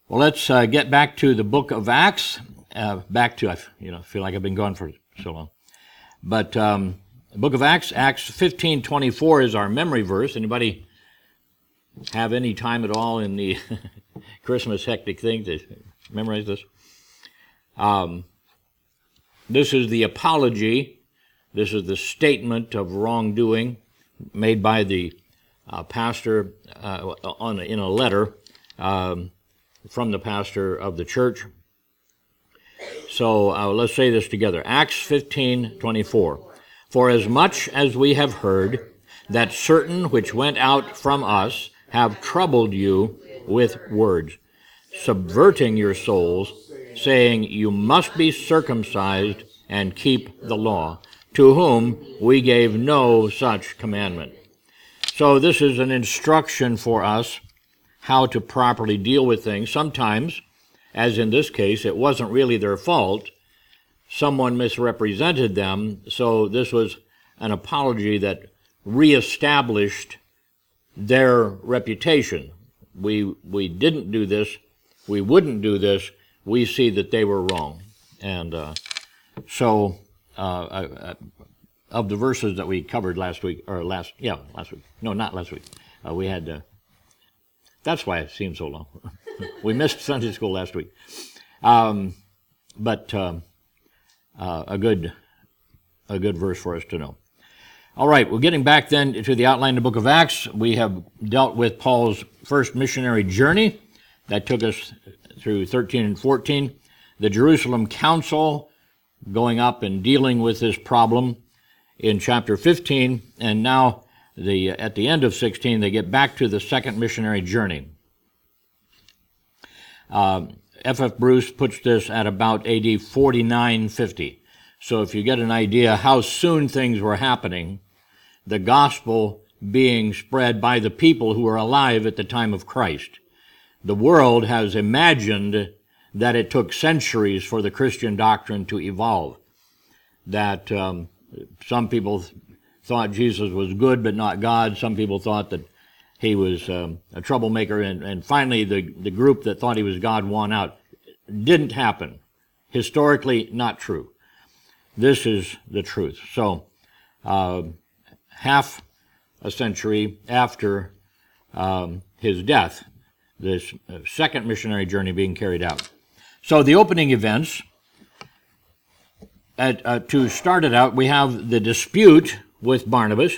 Well, let's get back to the book of Acts. I feel like I've been gone for so long. But the book of Acts, Acts 15:24 is our memory verse. Anybody have any time at all in the Christmas hectic thing to memorize this? This is the apology. This is the statement of wrongdoing made by the pastor in a letter from the pastor of the church. So let's say this together. Acts 15:24. For as much as we have heard that certain which went out from us have troubled you with words, subverting your souls, saying, you must be circumcised and keep the law, to whom we gave no such commandment. So this is an instruction for us how to properly deal with things. Sometimes, as in this case, it wasn't really their fault. Someone misrepresented them, so this was an apology that reestablished their reputation. We didn't do this. We wouldn't do this. We see that they were wrong. And of the verses that we covered last week. No, not last week. We had, that's why it seemed so long. We missed Sunday school last week. But a good verse for us to know. All right, we're getting back then to the outline of the book of Acts. We have dealt with Paul's first missionary journey. That took us through 13 and 14. The Jerusalem Council going up and dealing with this problem in chapter 15. And now, at the end of 16, they get back to the second missionary journey. F.F. Bruce puts this at about A.D. 4950. So if you get an idea how soon things were happening, the gospel being spread by the people who were alive at the time of Christ. The world has imagined that it took centuries for the Christian doctrine to evolve, that some people thought Jesus was good but not God. Some people thought that he was a troublemaker, and finally the group that thought he was God won out. Didn't happen. Historically, not true. This is the truth. So, half a century after his death, this second missionary journey being carried out. So the opening events, to start it out, we have the dispute with Barnabas,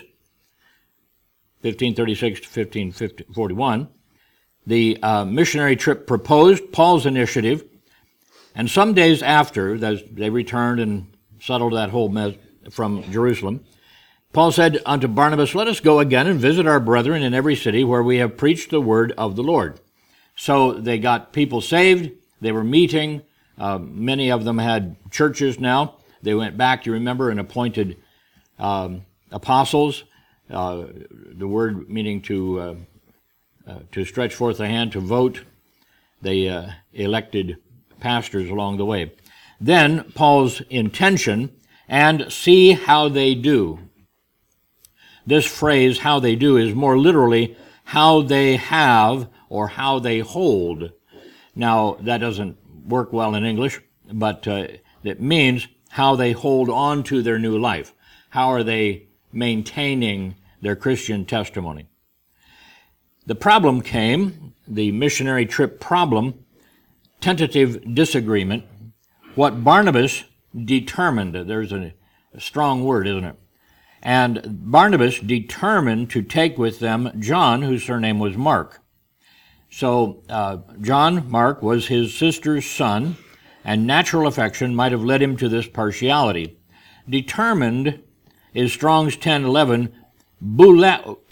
1536 to 1541, the missionary trip proposed, Paul's initiative, and some days after, as they returned and settled that whole mess from Jerusalem, Paul said unto Barnabas, let us go again and visit our brethren in every city where we have preached the word of the Lord. So they got people saved. They were meeting. Many of them had churches now. They went back, you remember, and appointed apostles, the word meaning to stretch forth the hand, to vote. They elected pastors along the way. Then Paul's intention, and see how they do. This phrase, how they do, is more literally how they have or how they hold. Now, that doesn't work well in English, but it means how they hold on to their new life. How are they maintaining their Christian testimony? The problem came, the missionary trip problem, tentative disagreement. What Barnabas determined, there's a strong word, isn't it? And Barnabas determined to take with them John, whose surname was Mark. So John Mark was his sister's son, and natural affection might have led him to this partiality. Determined is Strong's 1011, buluo,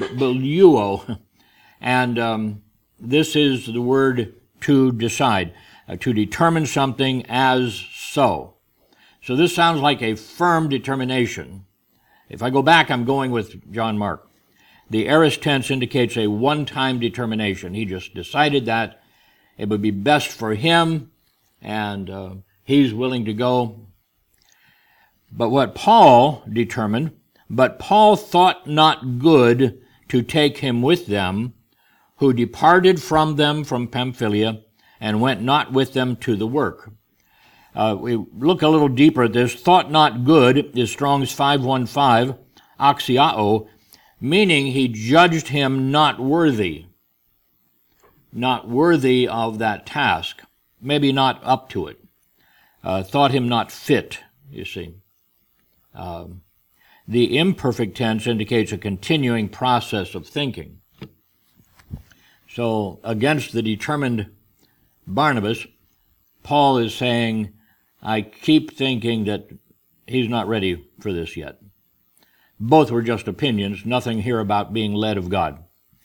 and this is the word to decide, to determine something as so. So this sounds like a firm determination. If I go back, I'm going with John Mark. The aorist tense indicates a one-time determination. He just decided that it would be best for him, and he's willing to go. But what Paul determined, but Paul thought not good to take him with them, who departed from them from Pamphylia, and went not with them to the work. We look a little deeper at this. Thought not good is Strong's 515, axiao, meaning he judged him not worthy of that task, maybe not up to it, thought him not fit, you see. The imperfect tense indicates a continuing process of thinking. So against the determined Barnabas, Paul is saying, I keep thinking that he's not ready for this yet. Both were just opinions, nothing here about being led of God.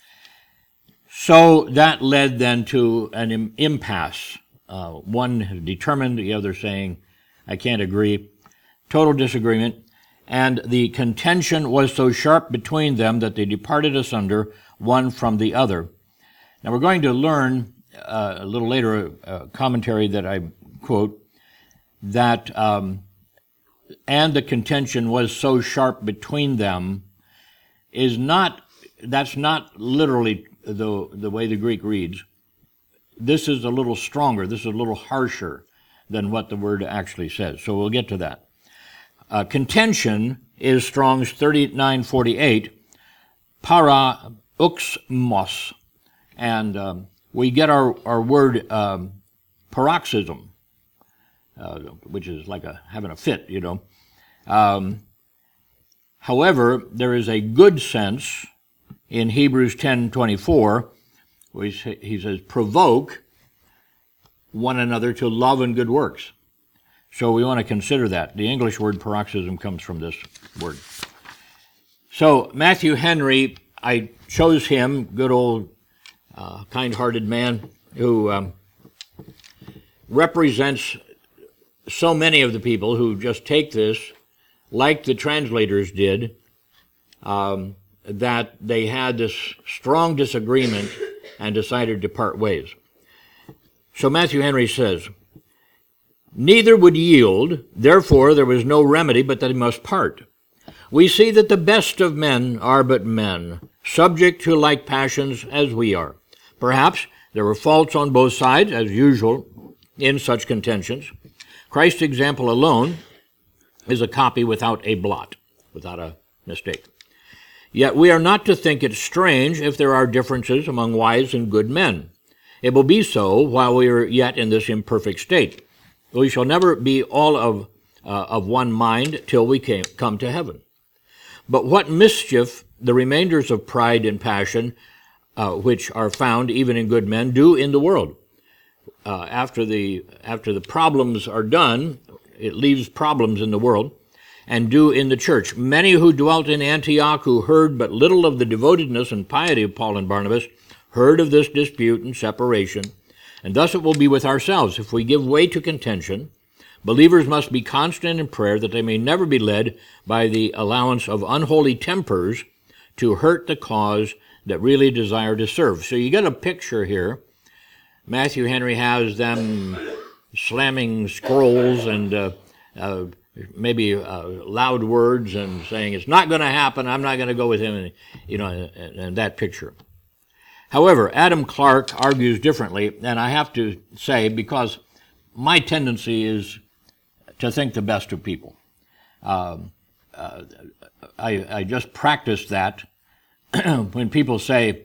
So that led then to an impasse. One determined, the other saying, I can't agree. Total disagreement. And the contention was so sharp between them that they departed asunder, one from the other. Now we're going to learn a little later a commentary that I quote, that and the contention was so sharp between them that's not literally the way the Greek reads. This is a little stronger, this is a little harsher than what the word actually says. So we'll get to that. Contention is Strong's 3948, para uxmos, and we get our word paroxysm, which is like having a fit, you know. However, there is a good sense in Hebrews 10:24, which he says, provoke one another to love and good works. So we want to consider that. The English word paroxysm comes from this word. So Matthew Henry, I chose him, good old kind-hearted man who represents so many of the people who just take this, like the translators did, that they had this strong disagreement and decided to part ways. So Matthew Henry says, neither would yield, therefore there was no remedy but that he must part. We see that the best of men are but men, subject to like passions as we are. Perhaps there were faults on both sides, as usual, in such contentions. Christ's example alone is a copy without a blot, without a mistake. Yet we are not to think it strange if there are differences among wise and good men. It will be so while we are yet in this imperfect state. We shall never be all of one mind till we come to heaven. But what mischief the remainders of pride and passion, which are found even in good men, do in the world? After the problems are done, it leaves problems in the world, and do in the church. Many who dwelt in Antioch, who heard but little of the devotedness and piety of Paul and Barnabas, heard of this dispute and separation. And thus it will be with ourselves. If we give way to contention, believers must be constant in prayer that they may never be led by the allowance of unholy tempers to hurt the cause that really desire to serve. So you get a picture here. Matthew Henry has them slamming scrolls and maybe loud words and saying, it's not going to happen, I'm not going to go with him, and that picture. However, Adam Clarke argues differently, and I have to say, because my tendency is to think the best of people. I just practice that when people say,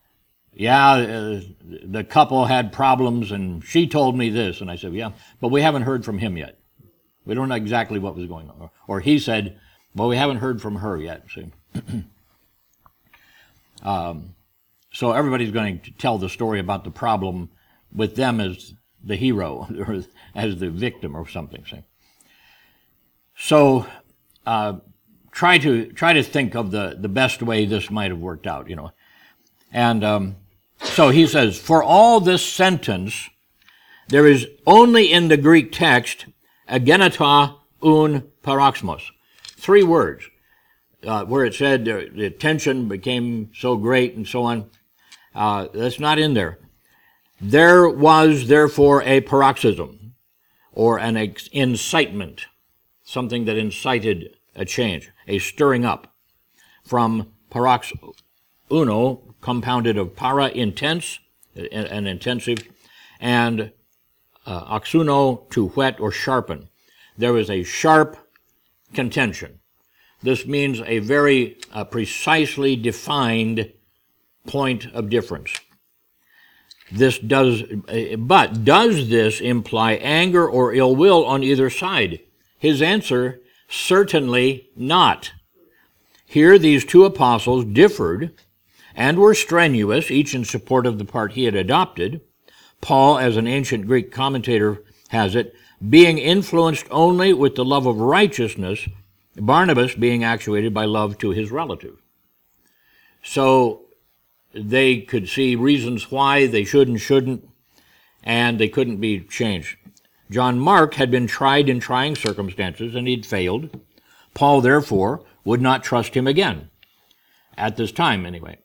the couple had problems and she told me this, and I said, yeah, but we haven't heard from him yet. We don't know exactly what was going on. Or he said, well, we haven't heard from her yet, see. So everybody's going to tell the story about the problem with them as the hero or as the victim or something. See? So try to think of the best way this might have worked out, you know. And so he says, for all this sentence, there is only in the Greek text agenata un paroxmos, 3 words, where it said the tension became so great and so on. That's not in there. There was, therefore, a paroxysm, or an incitement, something that incited a change, a stirring up, from parox uno, compounded of para, intense, an intensive, and oxuno, to whet or sharpen. There was a sharp contention. This means a very precisely defined point of difference. But does this imply anger or ill will on either side? His answer, certainly not. Here these two apostles differed and were strenuous, each in support of the part he had adopted. Paul, as an ancient Greek commentator has it, being influenced only with the love of righteousness, Barnabas being actuated by love to his relative. So they could see reasons why they should and shouldn't, and they couldn't be changed. John Mark had been tried in trying circumstances, and he'd failed. Paul, therefore, would not trust him again, at this time anyway.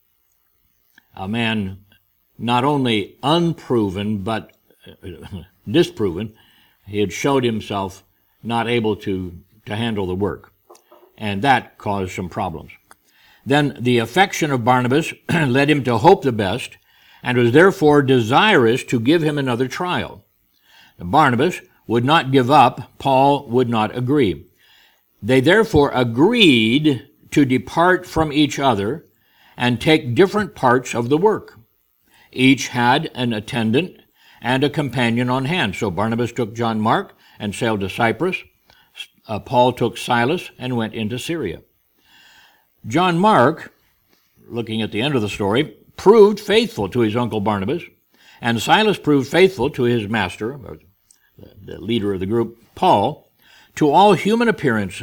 A man not only unproven, but disproven. He had showed himself not able to handle the work, and that caused some problems. Then the affection of Barnabas led him to hope the best, and was therefore desirous to give him another trial. Barnabas would not give up, Paul would not agree. They therefore agreed to depart from each other and take different parts of the work. Each had an attendant and a companion on hand. So Barnabas took John Mark and sailed to Cyprus. Paul took Silas and went into Syria. John Mark, looking at the end of the story, proved faithful to his uncle Barnabas, and Silas proved faithful to his master, or the leader of the group, Paul. To all human appearance,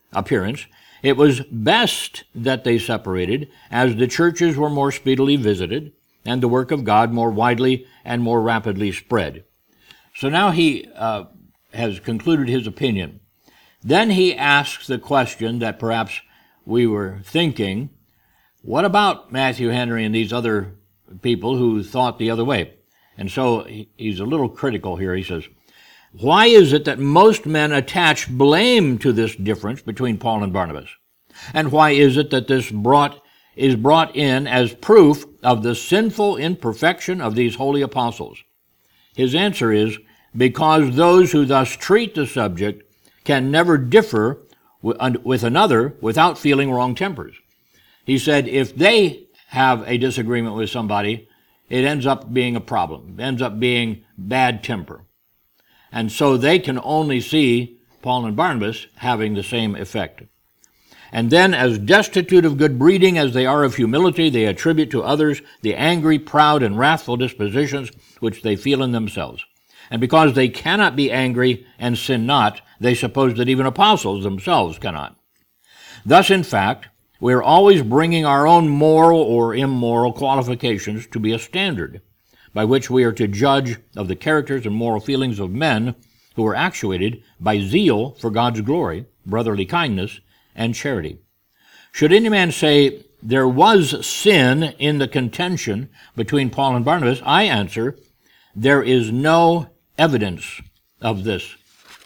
it was best that they separated, as the churches were more speedily visited, and the work of God more widely and more rapidly spread. So now he has concluded his opinion. Then he asks the question that perhaps we were thinking, what about Matthew Henry and these other people who thought the other way? And so he's a little critical here. He says, why is it that most men attach blame to this difference between Paul and Barnabas? And why is it that this is brought in as proof of the sinful imperfection of these holy apostles? His answer is, because those who thus treat the subject can never differ with another without feeling wrong tempers. He said if they have a disagreement with somebody, it ends up being a problem. It ends up being bad temper. And so they can only see Paul and Barnabas having the same effect. And then, as destitute of good breeding as they are of humility, they attribute to others the angry, proud, and wrathful dispositions which they feel in themselves. And because they cannot be angry and sin not, they suppose that even apostles themselves cannot. Thus, in fact, we are always bringing our own moral or immoral qualifications to be a standard by which we are to judge of the characters and moral feelings of men who are actuated by zeal for God's glory, brotherly kindness, and charity. Should any man say there was sin in the contention between Paul and Barnabas, I answer, there is no evidence of this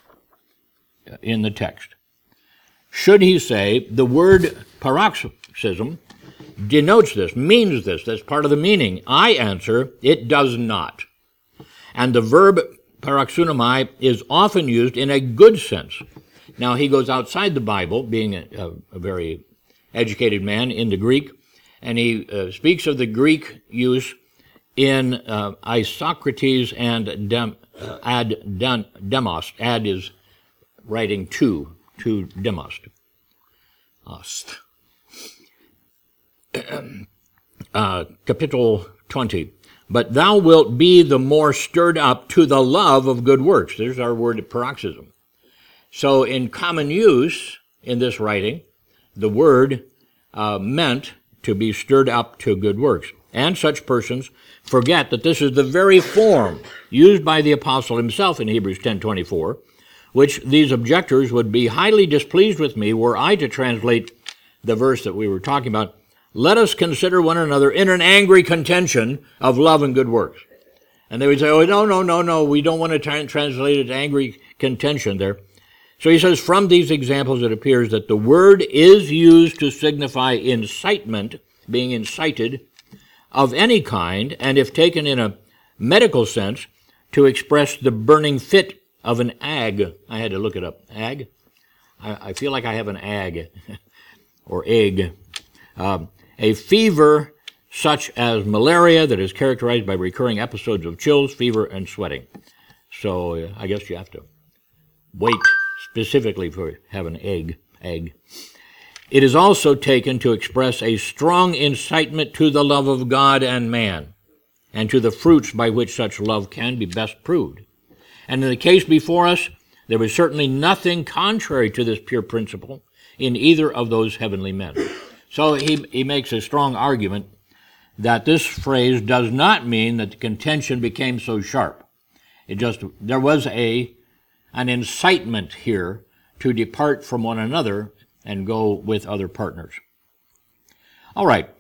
in the text. Should he say the word paroxysm denotes this, means this, that's part of the meaning, I answer, it does not. And the verb paroxunomai is often used in a good sense. Now, he goes outside the Bible, being a very educated man in the Greek, and he speaks of the Greek use in Isocrates and Demos. Ad is writing to Demos. Capital 20. But thou wilt be the more stirred up to the love of good works. There's our word paroxysm. So in common use in this writing, the word meant to be stirred up to good works. And such persons forget that this is the very form used by the apostle himself in Hebrews 10:24, which these objectors would be highly displeased with me were I to translate the verse that we were talking about, let us consider one another in an angry contention of love and good works. And they would say, oh, no, we don't want to translate it angry contention there. So he says, from these examples it appears that the word is used to signify incitement, being incited, of any kind, and if taken in a medical sense to express the burning fit of an ag. I had to look it up. Ag? I feel like I have an ag or egg. A fever such as malaria that is characterized by recurring episodes of chills, fever, and sweating. So I guess you have to wait specifically for have an egg. It is also taken to express a strong incitement to the love of God and man, and to the fruits by which such love can be best proved. And in the case before us, there was certainly nothing contrary to this pure principle in either of those heavenly men. So he makes a strong argument that this phrase does not mean that the contention became so sharp. There was an incitement here to depart from one another and go with other partners. All right.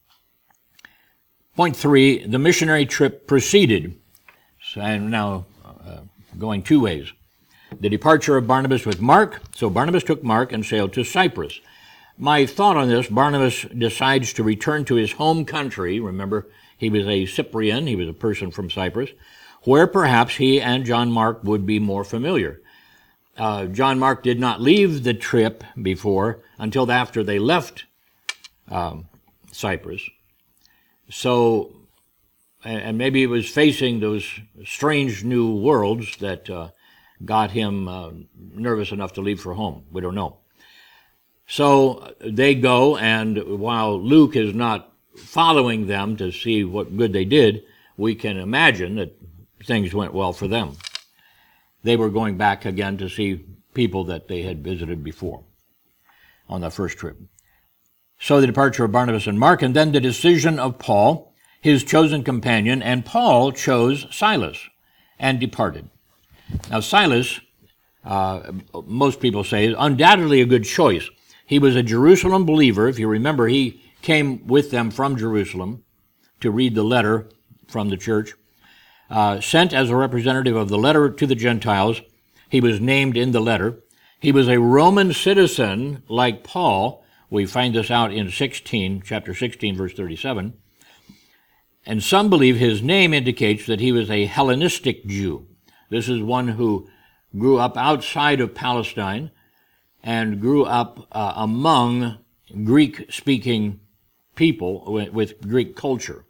Point 3, the missionary trip proceeded. So I'm now going two ways. The departure of Barnabas with Mark. So Barnabas took Mark and sailed to Cyprus. My thought on this, Barnabas decides to return to his home country. Remember, he was a Cyprian, he was a person from Cyprus, where perhaps he and John Mark would be more familiar. John Mark did not leave the trip before until after they left Cyprus. So, and maybe it was facing those strange new worlds that got him nervous enough to leave for home. We don't know. So they go, and while Luke is not following them to see what good they did, we can imagine that things went well for them. They were going back again to see people that they had visited before on the first trip. So the departure of Barnabas and Mark, and then the decision of Paul, his chosen companion, and Paul chose Silas and departed. Now Silas, most people say, is undoubtedly a good choice. He was a Jerusalem believer. If you remember, he came with them from Jerusalem to read the letter from the church. Sent as a representative of the letter to the Gentiles. He was named in the letter. He was a Roman citizen like Paul. We find this out in chapter 16, verse 37. And some believe his name indicates that he was a Hellenistic Jew. This is one who grew up outside of Palestine and grew up among Greek-speaking people with Greek culture.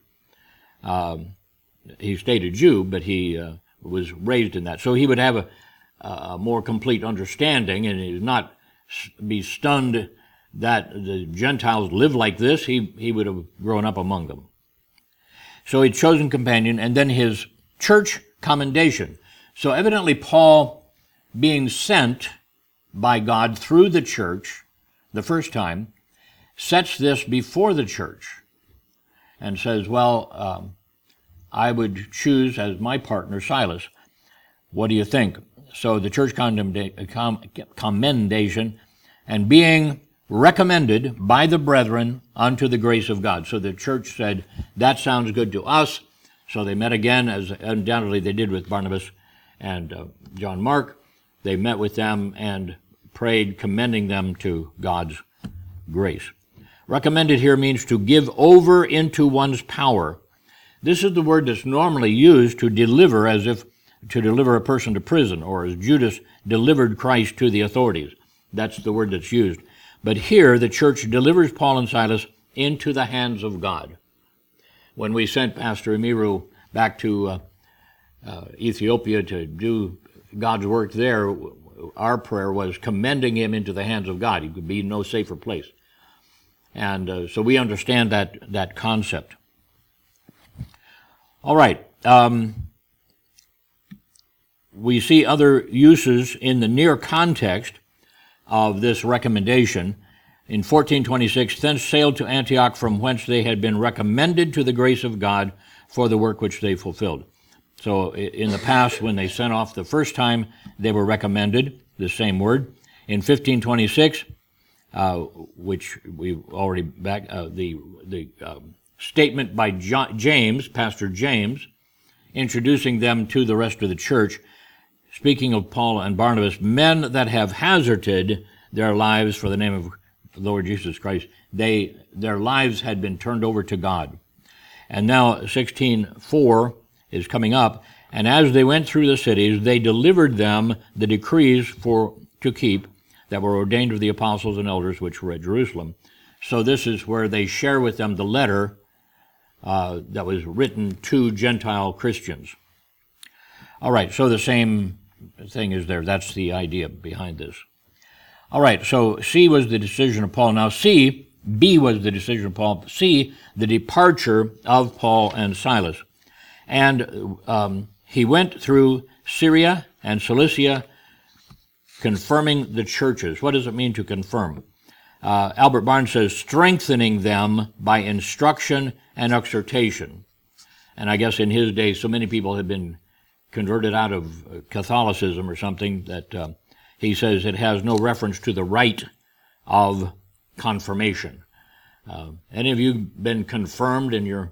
He stayed a Jew, but he was raised in that. So he would have a more complete understanding, and he would not be stunned that the Gentiles live like this. He would have grown up among them. So he'd chosen companion, and then his church commendation. So evidently Paul, being sent by God through the church the first time, sets this before the church and says, well, I would choose as my partner Silas. What do you think? So the church commendation, and being recommended by the brethren unto the grace of God. So the church said, that sounds good to us. So they met again, as undoubtedly they did with Barnabas and John Mark. They met with them and prayed, commending them to God's grace. Recommended here means to give over into one's power. This is the word that's normally used to deliver, as if to deliver a person to prison, or as Judas delivered Christ to the authorities. That's the word that's used. But here, the church delivers Paul and Silas into the hands of God. When we sent Pastor Emiru back to Ethiopia to do God's work there, our prayer was commending him into the hands of God. He could be in no safer place. And so we understand that concept. All right. We see other uses in the near context of this recommendation. In 1426, thence sailed to Antioch, from whence they had been recommended to the grace of God for the work which they fulfilled. So in the past, when they sent off the first time, they were recommended, the same word. In 1526, which we've already the statement by James, Pastor James, introducing them to the rest of the church, speaking of Paul and Barnabas, men that have hazarded their lives for the name of the Lord Jesus Christ, their lives had been turned over to God. And now 16:4 is coming up. And as they went through the cities, they delivered them the decrees to keep that were ordained of the apostles and elders which were at Jerusalem. So this is where they share with them the letter that was written to Gentile Christians. All right, so the same thing is there. That's the idea behind this. All right, so C was the decision of Paul. Now B was the decision of Paul. C, the departure of Paul and Silas. And he went through Syria and Cilicia, confirming the churches. What does it mean to confirm? Albert Barnes says, strengthening them by instruction and exhortation. And I guess in his day, so many people had been converted out of Catholicism or something that he says it has no reference to the rite of confirmation. Any of you been confirmed in your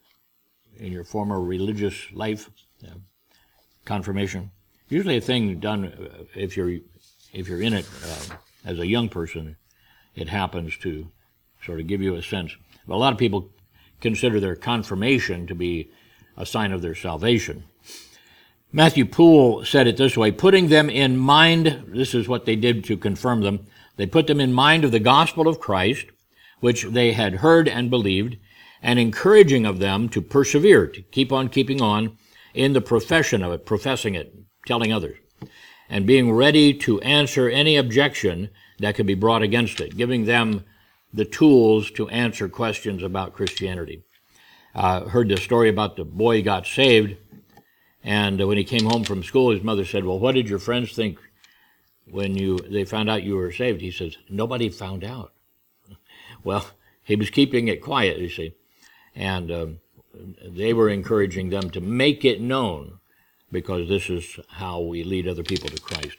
former religious life? Confirmation, usually a thing done if you're in it as a young person. It happens to sort of give you a sense. But a lot of people consider their confirmation to be a sign of their salvation. Matthew Poole said it this way, putting them in mind, this is what they did to confirm them, they put them in mind of the gospel of Christ, which they had heard and believed, and encouraging of them to persevere, to keep on keeping on in the profession of it, professing it, telling others, and being ready to answer any objection that could be brought against it, giving them the tools to answer questions about Christianity. Heard the story about the boy got saved, and when he came home from school, his mother said, well, what did your friends think when they found out you were saved? He says, nobody found out. Well, he was keeping it quiet, you see, and they were encouraging them to make it known, because this is how we lead other people to Christ.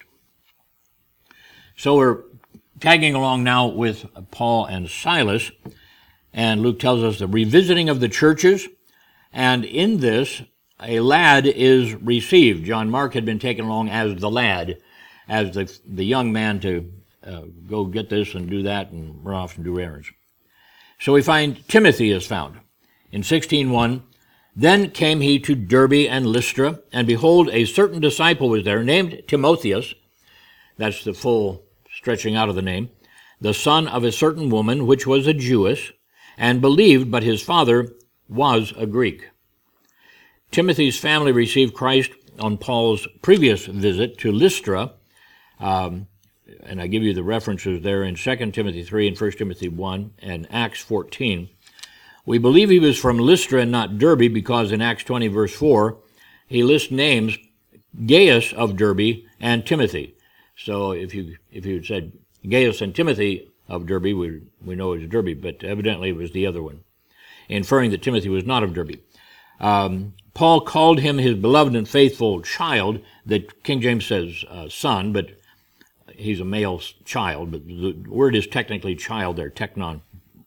So we're tagging along now with Paul and Silas, and Luke tells us the revisiting of the churches, and in this, a lad is received. John Mark had been taken along as the lad, as the young man to go get this and do that and run off and do errands. So we find Timothy is found. In 16:1, then came he to Derbe and Lystra, and behold, a certain disciple was there, named Timotheus, that's the full stretching out of the name, the son of a certain woman, which was a Jewess, and believed, but his father was a Greek. Timothy's family received Christ on Paul's previous visit to Lystra, and I give you the references there in 2 Timothy 3 and 1 Timothy 1 and Acts 14. We believe he was from Lystra and not Derbe, because in Acts 20, verse 4, he lists names, Gaius of Derbe and Timothy. So if you had said Gaius and Timothy of Derbe, we know it was Derbe, but evidently it was the other one, inferring that Timothy was not of Derbe. Paul called him his beloved and faithful child. The King James says son, but he's a male child, but the word is technically child there, teknon,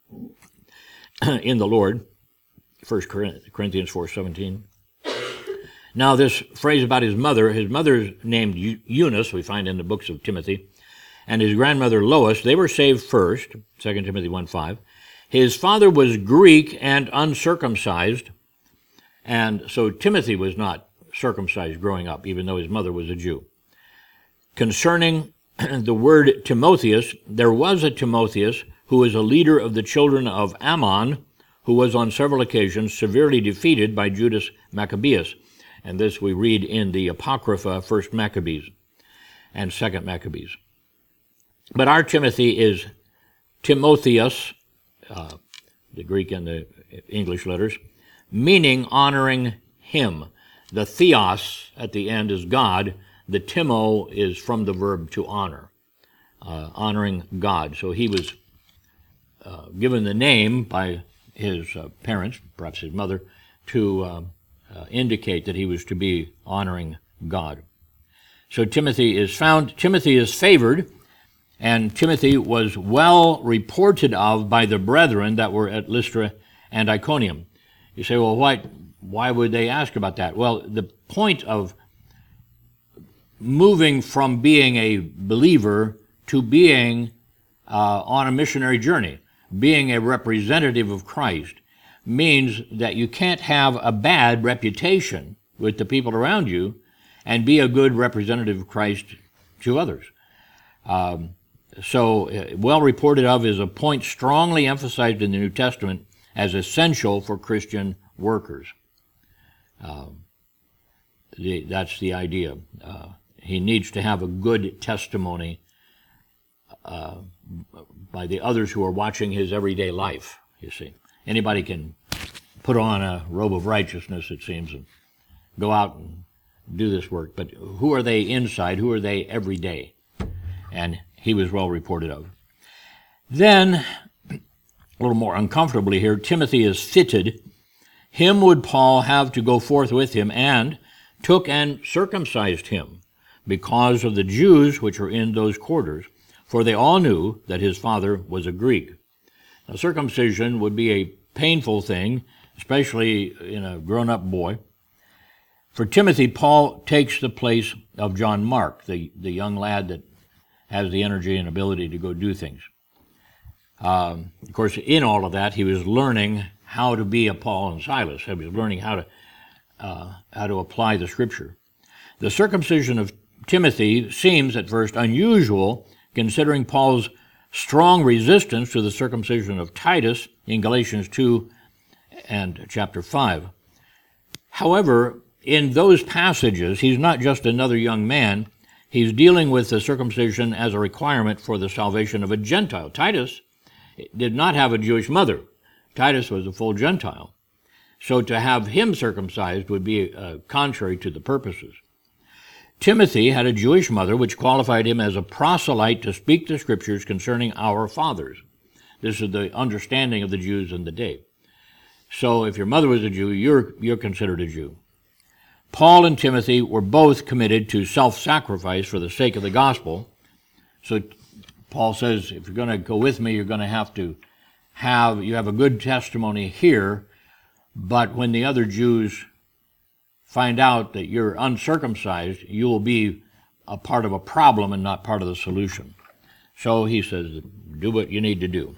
in the Lord, 1 Corinthians 4:17. Now this phrase about his mother's named Eunice, we find in the books of Timothy, and his grandmother Lois, they were saved first, 2 Timothy 1:5. His father was Greek and uncircumcised, and so Timothy was not circumcised growing up, even though his mother was a Jew. Concerning the word Timotheus, there was a Timotheus who was a leader of the children of Ammon, who was on several occasions severely defeated by Judas Maccabeus. And this we read in the Apocrypha, 1 Maccabees and 2 Maccabees. But our Timothy is Timotheus, the Greek and the English letters, meaning honoring him. The theos at the end is God. The timo is from the verb to honor, honoring God. So he was given the name by his parents, perhaps his mother, to indicate that he was to be honoring God. So Timothy is found. Timothy is favored, and Timothy was well reported of by the brethren that were at Lystra and Iconium. You say, well, why would they ask about that? Well, the point of moving from being a believer to being on a missionary journey, being a representative of Christ, means that you can't have a bad reputation with the people around you and be a good representative of Christ to others. Well reported of is a point strongly emphasized in the New Testament as essential for Christian workers. That's the idea. He needs to have a good testimony by the others who are watching his everyday life, you see. Anybody can put on a robe of righteousness, it seems, and go out and do this work. But who are they inside? Who are they every day? And he was well reported of. Then, a little more uncomfortably here, Timothy is fitted. Him would Paul have to go forth with him, and took and circumcised him, because of the Jews which were in those quarters, for they all knew that his father was a Greek. Now, circumcision would be a painful thing, especially in a grown-up boy. For Timothy, Paul takes the place of John Mark, the young lad that has the energy and ability to go do things. Of course, in all of that, he was learning how to be a Paul and Silas. He was learning how to apply the Scripture. The circumcision of Timothy seems at first unusual, considering Paul's strong resistance to the circumcision of Titus in Galatians 2 and chapter 5. However, in those passages, he's not just another young man. He's dealing with the circumcision as a requirement for the salvation of a Gentile. Titus did not have a Jewish mother. Titus was a full Gentile. So to have him circumcised would be contrary to the purposes. Timothy had a Jewish mother, which qualified him as a proselyte to speak the Scriptures concerning our fathers. This is the understanding of the Jews in the day. So if your mother was a Jew, you're considered a Jew. Paul and Timothy were both committed to self-sacrifice for the sake of the gospel. So Paul says, if you're going to go with me, you're going to have a good testimony here, but when the other Jews find out that you're uncircumcised, you will be a part of a problem and not part of the solution. So he says, do what you need to do.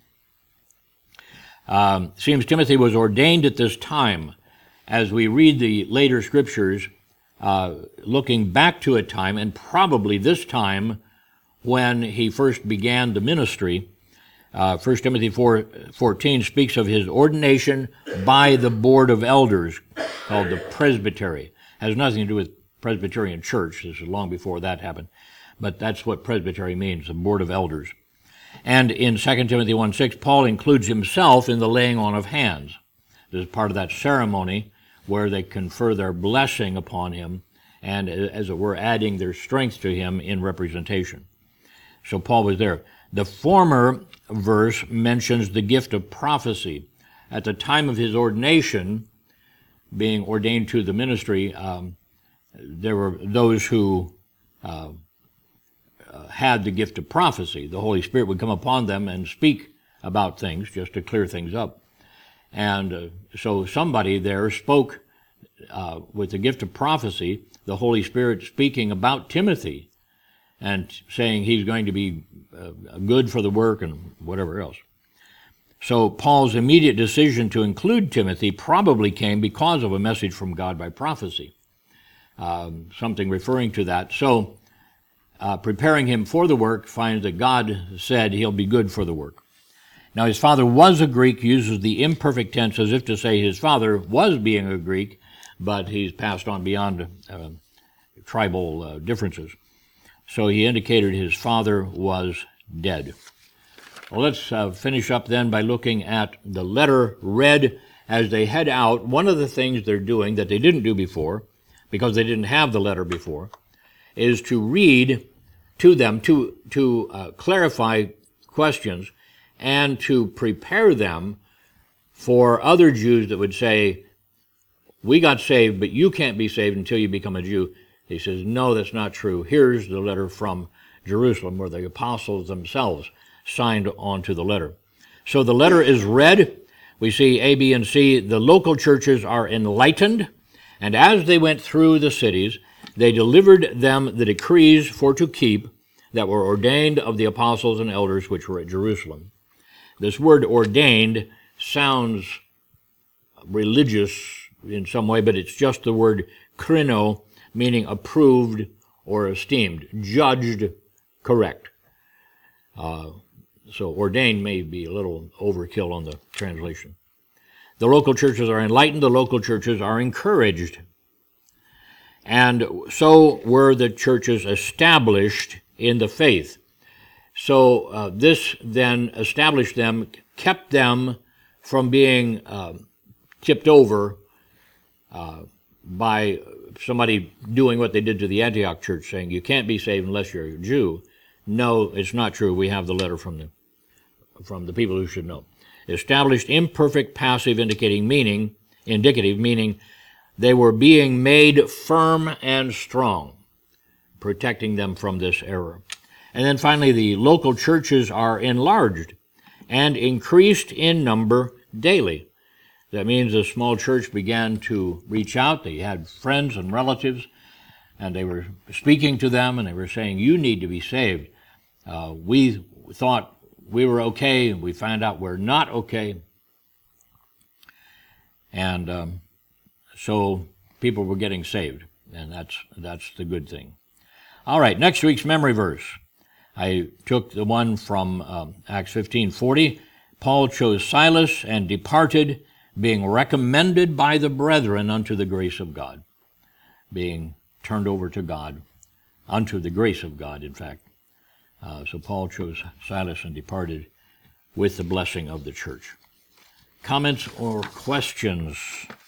Seems Timothy was ordained at this time. As we read the later scriptures, looking back to a time, and probably this time when he first began the ministry, 1 Timothy 4:14 speaks of his ordination by the board of elders, called the presbytery. It has nothing to do with Presbyterian church. This is long before that happened. But that's what presbytery means, the board of elders. And in 2 Timothy 1:6, Paul includes himself in the laying on of hands. This is part of that ceremony where they confer their blessing upon him and, as it were, adding their strength to him in representation. So Paul was there. The former verse mentions the gift of prophecy. At the time of his ordination, being ordained to the ministry, there were those who had the gift of prophecy. The Holy Spirit would come upon them and speak about things just to clear things up. And so somebody there spoke with the gift of prophecy, the Holy Spirit speaking about Timothy and saying he's going to be good for the work and whatever else. So Paul's immediate decision to include Timothy probably came because of a message from God by prophecy, something referring to that. So preparing him for the work, finds that God said he'll be good for the work. Now his father was a Greek, uses the imperfect tense as if to say his father was being a Greek, but he's passed on beyond tribal differences. So he indicated his father was dead. Well, let's finish up then by looking at the letter read as they head out. One of the things they're doing that they didn't do before, because they didn't have the letter before, is to read to them, to clarify questions and to prepare them for other Jews that would say, we got saved, but you can't be saved until you become a Jew. He says, no, that's not true. Here's the letter from Jerusalem, where the apostles themselves signed on to the letter. So the letter is read. We see A, B, and C. The local churches are enlightened, and as they went through the cities, they delivered them the decrees for to keep that were ordained of the apostles and elders which were at Jerusalem. This word ordained sounds religious, in some way, but it's just the word krino, meaning approved or esteemed, judged correct. So ordained may be a little overkill on the translation. The local churches are enlightened, the local churches are encouraged. And so were the churches established in the faith. So this then established them, kept them from being tipped over by somebody doing what they did to the Antioch church, saying you can't be saved unless you're a Jew. No, it's not true. We have the letter from the people who should know. Established imperfect passive indicative meaning they were being made firm and strong, protecting them from this error. And then finally, the local churches are enlarged and increased in number daily. That means the small church began to reach out. They had friends and relatives, and they were speaking to them, and they were saying, you need to be saved. We thought we were okay, and we found out we're not okay. And so people were getting saved, and that's the good thing. All right, next week's memory verse. I took the one from Acts 15:40. Paul chose Silas and departed, being recommended by the brethren unto the grace of God. Being turned over to God, unto the grace of God, in fact. So Paul chose Silas and departed with the blessing of the church. Comments or questions?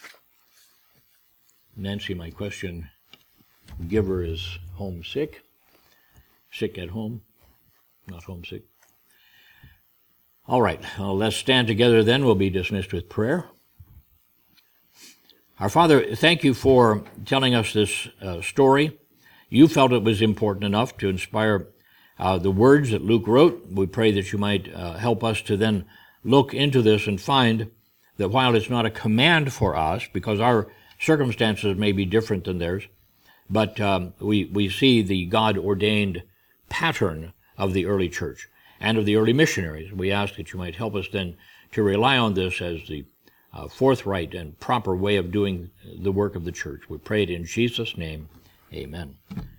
Nancy, my question giver, is homesick. Sick at home, not homesick. All right, let's stand together then. We'll be dismissed with prayer. Our Father, thank you for telling us this story. You felt it was important enough to inspire the words that Luke wrote. We pray that you might help us to then look into this and find that while it's not a command for us, because our circumstances may be different than theirs, but we see the God-ordained pattern of the early church and of the early missionaries. We ask that you might help us then to rely on this as the forthright and proper way of doing the work of the church. We pray it in Jesus' name. Amen.